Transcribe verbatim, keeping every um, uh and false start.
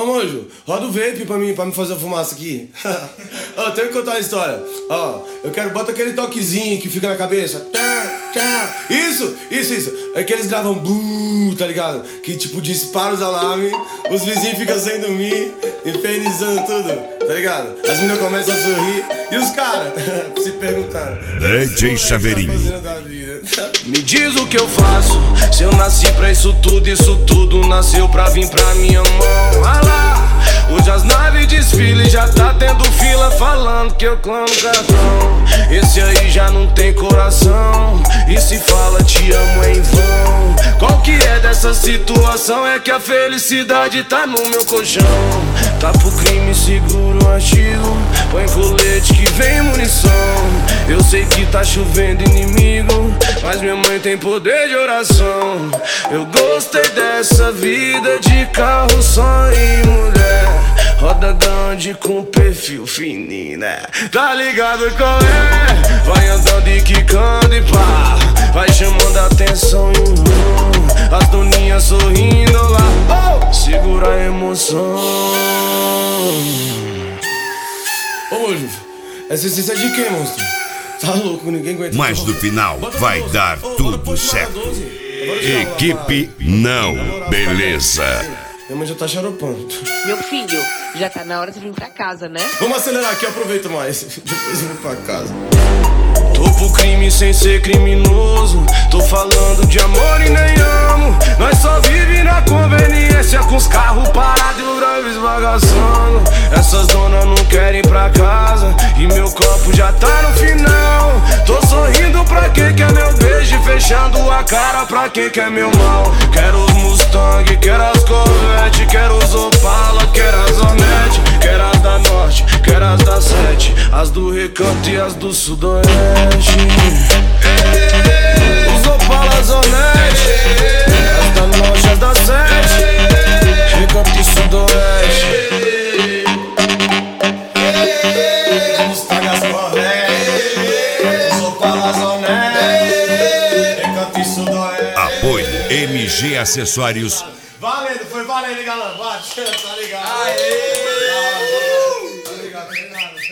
Ô, Mojo, roda o vape pra mim, pra me fazer a fumaça aqui. Ó, tenho que contar uma história. Ó, eu quero, bota aquele toquezinho que fica na cabeça. Tá, tá. Isso, isso, isso. É que eles gravam buu, tá ligado? Que tipo, dispara os alarmes, os vizinhos ficam sem dormir, infernizando tudo, tá ligado? As meninas começam a sorrir e os caras se perguntando: D J Chaveirinho. Me diz o que eu faço, se eu nasci pra isso tudo, isso tudo nasceu pra vir pra minha mão. Ah lá, hoje as naves desfilam, já tá tendo fila falando que eu clamo cartão. Esse aí já não tem coração, e se fala te amo é em vão. Qual que é dessa situação? É que a felicidade tá no meu colchão. Tá pro crime seguro artigo, põe colete que vem munição. Eu sei que tá chovendo inimigo, mas minha mãe tem poder de oração. Eu gostei dessa vida de carro, só e mulher, roda grande com perfil fininho, né? Tá ligado qual é? Vai andando e quicando e pá, vai chamando a atenção e um, as doninhas sorrindo lá, oh, segura a emoção. Ô, Mojo, essa essência é de quem, monstro? Tá louco, ninguém aguenta. Mas no final vai dar tudo certo. Equipe não, beleza. Minha mãe já tá xaropando. Meu filho, já tá na hora de vir pra casa, né? Vamos acelerar aqui, eu aproveito mais. Depois eu vou pra casa. Tô pro crime sem ser criminoso, tô falando de amor e nem amo. Nós só vive na conveniência, com os carros parados e o drive esbagaçando. Essas donas não querem ir pra casa e meu copo já tá no final. Tô sorrindo pra quem quer meu beijo e fechando a cara pra quem quer meu mal. Quero os Mustang, quero as Corvette, quero os Opala, quero as Hornet, quero as da Norte, quero as da Sete, as do Recanto e as do Sudoeste. Os Opala, as Hornet, as da Norte, as da Sete, Recanto e Sudoeste. Os Mustang, as Corvette, os Opala, as Hornet, Recanto e Sudoeste. Apoio M G Acessórios. Valendo, foi valendo, galã. Bate, tá ligado? Aê! Tá ligado, tá ligado.